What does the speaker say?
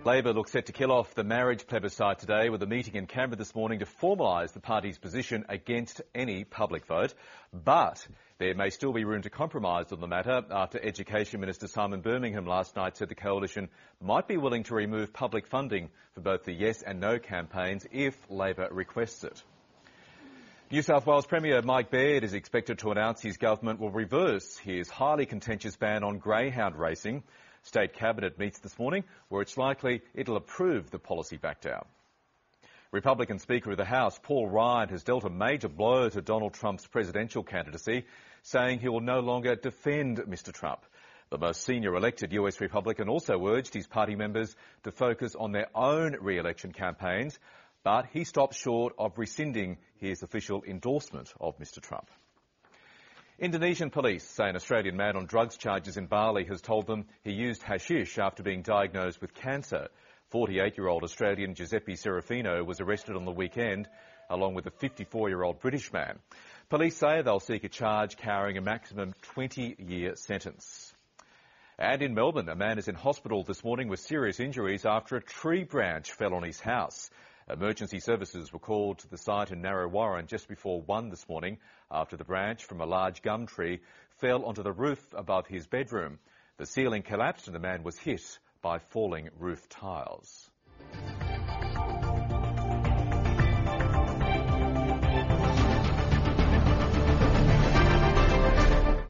Labor looks set to kill off the marriage plebiscite today with a meeting in Canberra this morning to formalise the party's position against any public vote. But there may still be room to compromise on the matter after Education Minister Simon Birmingham last night said the coalition might be willing to remove public funding for both the Yes and No campaigns if Labor requests it. New South Wales Premier Mike Baird is expected to announce his government will reverse his highly contentious ban on greyhound racing. State Cabinet meets this morning where it's likely it'll approve the policy back down. Republican Speaker of the House Paul Ryan has dealt a major blow to Donald Trump's presidential candidacy, saying he will no longer defend Mr Trump. The most senior elected US Republican also urged his party members to focus on their own re-election campaigns, but he stopped short of rescinding his official endorsement of Mr Trump. Indonesian police say an Australian man on drugs charges in Bali has told them he used hashish after being diagnosed with cancer. 48-year-old Australian Giuseppe Serafino was arrested on the weekend, along with a 54-year-old British man. Police say they'll seek a charge carrying a maximum 20-year sentence. And in Melbourne, a man is in hospital this morning with serious injuries after a tree branch fell on his house. Emergency services were called to the site in Narre Warren just before 1 this morning after the branch from a large gum tree fell onto the roof above his bedroom. The ceiling collapsed and the man was hit by falling roof tiles.